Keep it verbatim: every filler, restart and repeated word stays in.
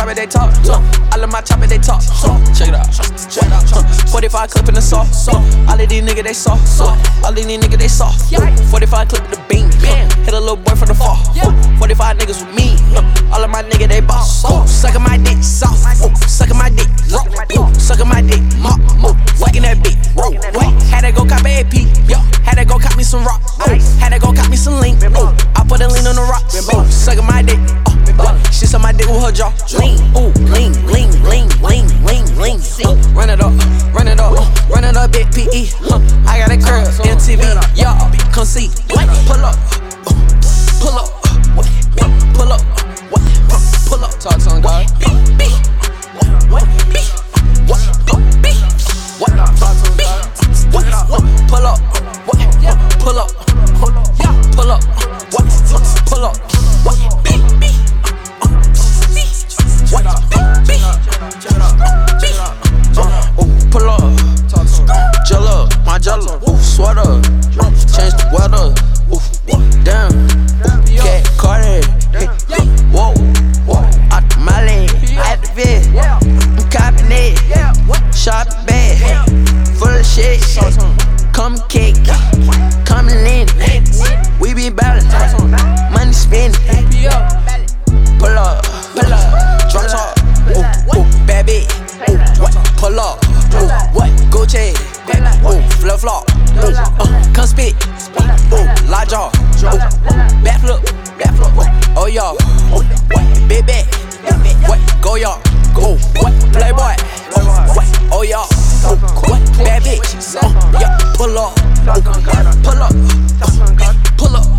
chopper, they talk. All of my chopper, they talk. Check it out. Check it out. forty-five clip in the sauce. All of these niggas, they soft. All of these niggas, they soft. forty-five clip in the beam. Hit a little boy from the fall. forty-five niggas with me. All of my niggas, they boss. Suckin' my dick, soft. Suckin' my dick, raw. Suckin' my dick, mop. Fucking that beat. Had to go cop a A P. Had to go cop me some rock. Had to go cop me some lean. I put a lean on the rocks. Suckin' my dick. She suck my dick with her jaw. Lean, ooh, lean, lean, lean, lean, lean, lean. Run it up, run it up, run it up, big P E. I got a curl, M T V. Y'all, come see. Pull up, pull up, pull up, pull up. Talk to him, God. Pull up, pull up, pull up, pull up. Pull up, jello, my jello, ooh, sweater, change the weather, ooh, damn, ooh, cat Carter, hey, whoa, whoa, out the Molly, at the vid, I'm copping it, shop bag, full of shit, come cake, coming in, we be ballin', money spending, pull up, pull up, drop top, ooh, ooh, bad bitch, ooh, what, pull up, ooh, what, Gucci, ooh, flip flop, ooh, uh, come spit, ooh, large jaw, ooh, back flip, back flip, oh y'all, ooh, what, big back, what, go y'all, ooh, what, playboy, ooh, what, oh y'all, ooh, what, bad bitch, uh, yeah, pull up, ooh, pull up, uh, pull up.